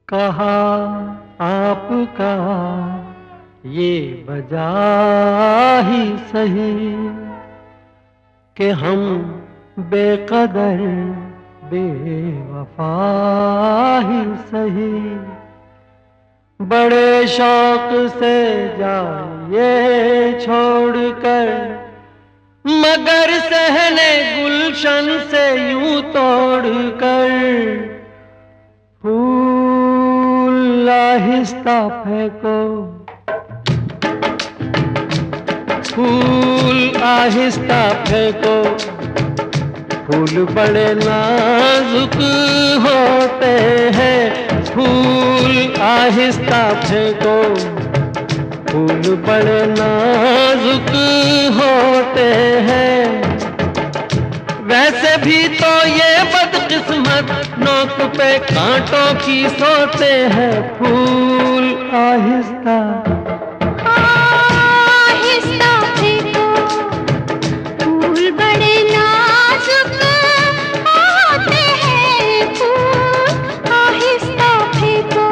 कहा आपका ये वजह ही सही कि हम बेकदर बेवफा ही सही। बड़े शौक से जाइए छोड़कर, मगर सहने गुलशन से यूं तोड़कर। फूल आहिस्ता फेंको, फूल आहिस्ता फेंको, फूल बड़े नाजुक होते हैं। फूल आहिस्ता फेंको, फूल बड़े नाजुक होते हैं। वैसे भी तो ये बदकिस्मत नोक पे कांटों की सोते हैं। फूल आहिस्ता आहिस्ता फेंको, फूल बड़े नाजुक होते हैं। फूल आहिस्ता फेंको।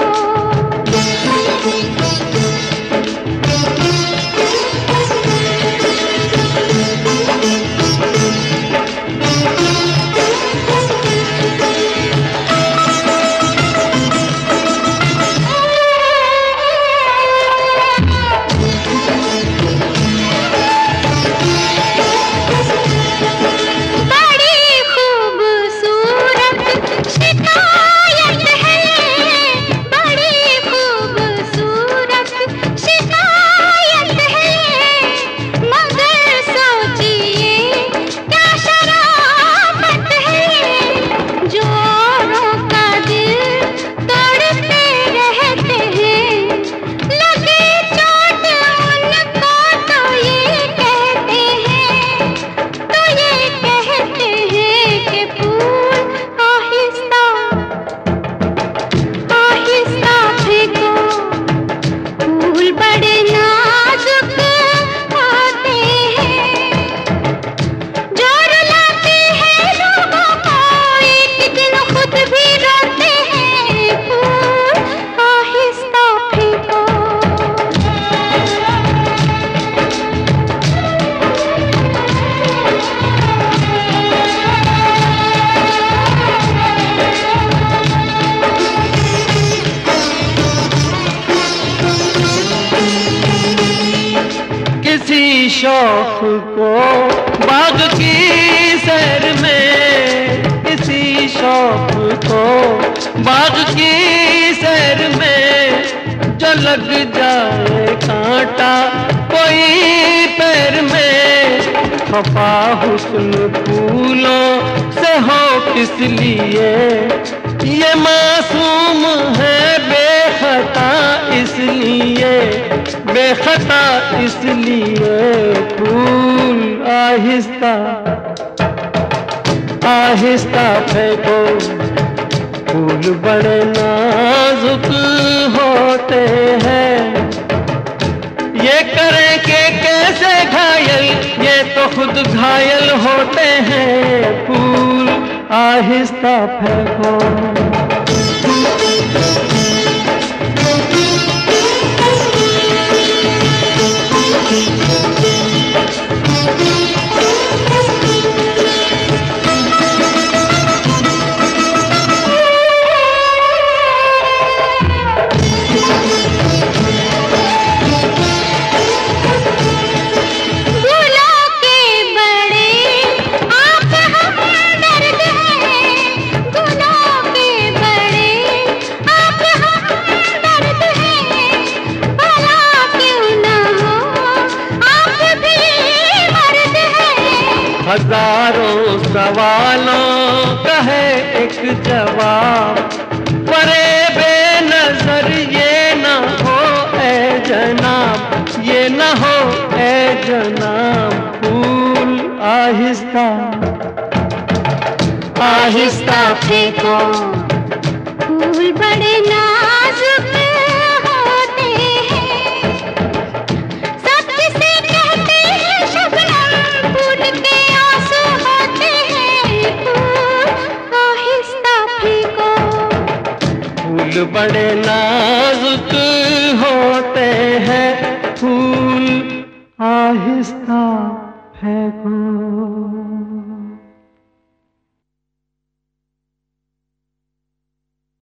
शौक को बाग की सैर में, इसी शौक को बाग की सैर में। जो लग जाए कांटा कोई पैर में, खफा हुस्न फूलों से हो किस लिए। ये मासूम है बेखता इसलिए, बेखता इसलिए। फूल आहिस्ता आहिस्ता फेंको, फूल बड़े नाजुक होते हैं। ये करें कि कैसे घायल, ये तो खुद घायल होते हैं। फूल आहिस्ता फेंको। हजारों सवालों का है एक जवाब, परे बेनजर ये न हो ए जनाब, ये न हो ए जनाब। फूल आहिस्ता आहिस्ता फेंको, फूल बड़े नाजुक होते हैं। सब किसे कहते हैं शबनम, फूल के आंसू होते हैं। फूल आहिस्ता फेंको, फूल बड़े नाजुक होते हैं फूल, आहिस्ता फेंको।